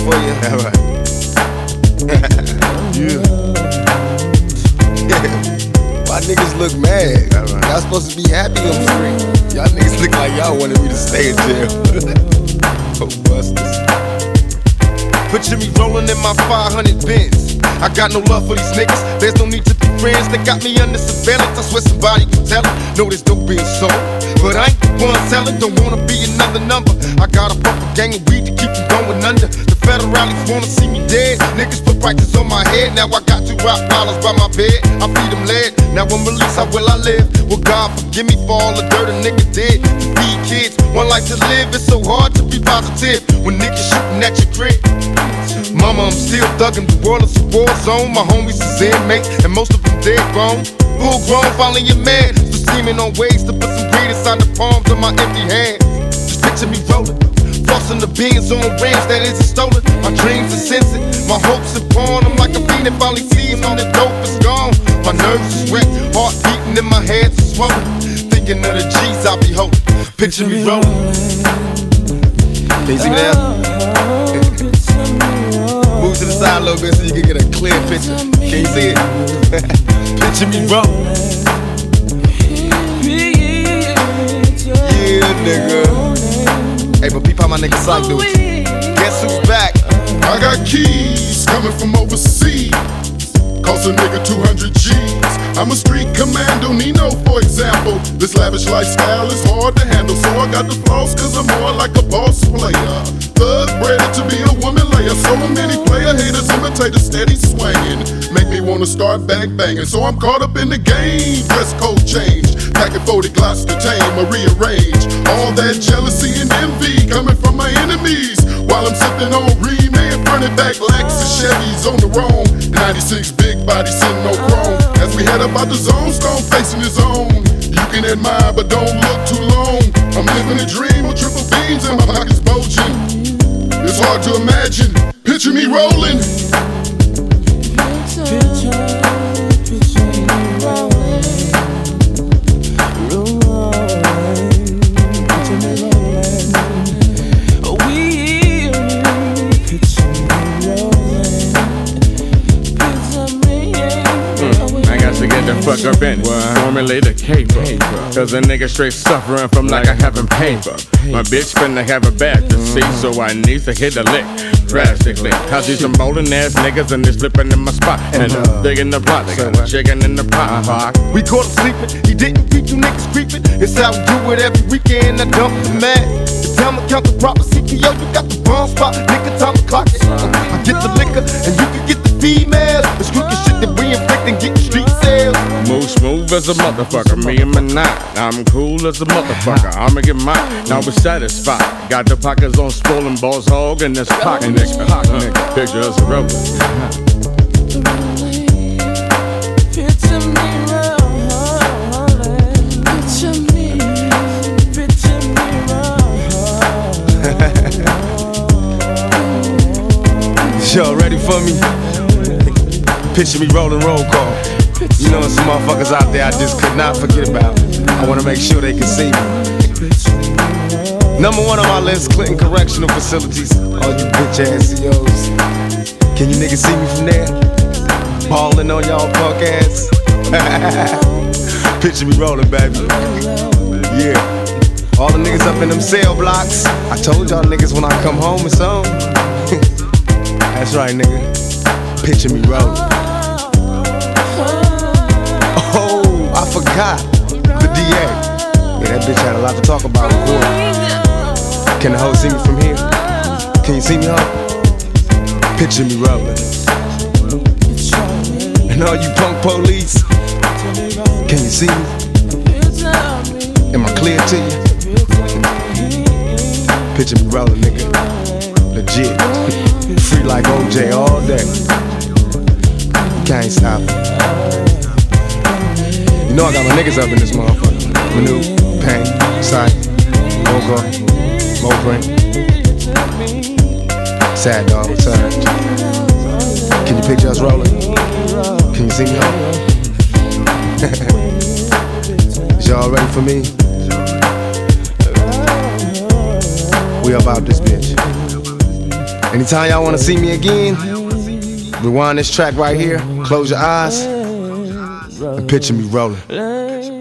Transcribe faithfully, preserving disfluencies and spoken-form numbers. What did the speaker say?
for you. All right. Yeah. Why niggas look mad? All right. Y'all supposed to be happy I'm free. Y'all niggas look like y'all wanted me to stay in jail. Oh, busters. Picture me rolling in my five hundred Benz. I got no love for these niggas. There's no need to be friends. They got me under surveillance. I swear somebody can tell it. No, there's no being sold, but I ain't the one selling. Don't wanna be another number. I got a proper gang of weed to keep them going under. The federalists wanna see me dead. Niggas put prices on my head. Now I got two rock dollars by my bed. I feed them lead. Now I'm released. How will I live? Well, God forgive me for all the dirt a nigga did. To feed kids, one life to live. It's so hard to be positive when niggas shooting at your crib. Mama, I'm still thuggin', the world is a war zone. My homies is inmates, and most of them dead grown. Full grown, finally your man. Still scheming on ways to put some greed inside the palms of my empty hands. Just picture me rollin', flossing the beans on rims that isn't stolen. My dreams are sensing, my hopes are born. I'm like a fiend and finally seeing all the dope is gone. My nerves is wrecked, heart beating in my hands is swollen. Thinking of the G's I be holding. Picture me rollin'. Can you see me now? Move to the side a little bit so you can get a clear picture. Can you see it? Picture me rollin'. Yeah, nigga. Hey, but peep how my nigga Psych do it. Guess who's back? I got keys coming from overseas. Cost a nigga two hundred G's. I'm a street commando, Nino, for example. This lavish lifestyle is hard to handle, so I got the flaws cause I'm more like a boss player. Thug bred to be a woman layer. So many player haters imitate a steady swinging. Make me wanna start back banging. So I'm caught up in the game. Dress code change. Packing forty glocks to tame or rearrange. All that jealousy and envy coming from my enemies. While I'm sipping on Re-Man, running back Lexus Chevys on the roam. ninety-six big body sitting on chrome. As we head up out the zone, Stone facing his own. You can admire, but don't look too long. I'm living a dream with triple beams and my pockets bulging. It's hard to imagine. Picture me rolling. Picture, picture me rolling. Rolling. Picture me rolling. We picture me rolling. Picture me. Mm, I got to get the fuck up in it. Formulate a caper. Cause a nigga straight suffering from like I haven't paper. My bitch finna have a bag to see, so I need to hit a lick drastically. Cause these some bowling ass niggas and they slipping in my spot. And I'm digging the plot, they got a chicken in the pot. Uh-huh. We caught him sleeping, he didn't beat you niggas creeping. It's how we do it every weekend, I dump the man. The time to count the proper C P O, you got the wrong spot. Nigga, time to clock it. I get the liquor and you can get the females. It's crooked shit that we inflict and get street sales. Move smooth as a motherfucker, me and my nine. I'm cool as a motherfucker, I'ma get mine. Now we're satisfied. Got the pockets on swollen balls hog and this pocket nigga. Uh, picture us rolling. Picture me rolling. Picture me, picture me rolling. Y'all ready for me? Picture me rolling roll call. You know some motherfuckers out there I just could not forget about. I wanna make sure they can see me. Number one on my list, Clinton Correctional Facilities. All you bitch ass C Os. Can you niggas see me from there? Ballin' on y'all punk ass. Picture me rolling, baby. Yeah. All the niggas up in them cell blocks. I told y'all niggas when I come home it's on. That's right, nigga. Picture me rolling. Oh, I forgot. The D A. Yeah, that bitch had a lot to talk about in court. Can the hoe see me from here? Can you see me, hoe? Picture me rolling. And all you punk police, can you see me? Am I clear to you? Picture me rolling, nigga. Legit. Free like O J all day. Can't stop it. You know I got my niggas up in this motherfucker. Manu, Pain, Sight, Mocha, Mobrain, Sad Dog Return. Can you picture us rolling? Can you see me on? Is y'all ready for me? We about this bitch. Anytime y'all wanna see me again, rewind this track right here, close your eyes, and picture me rolling.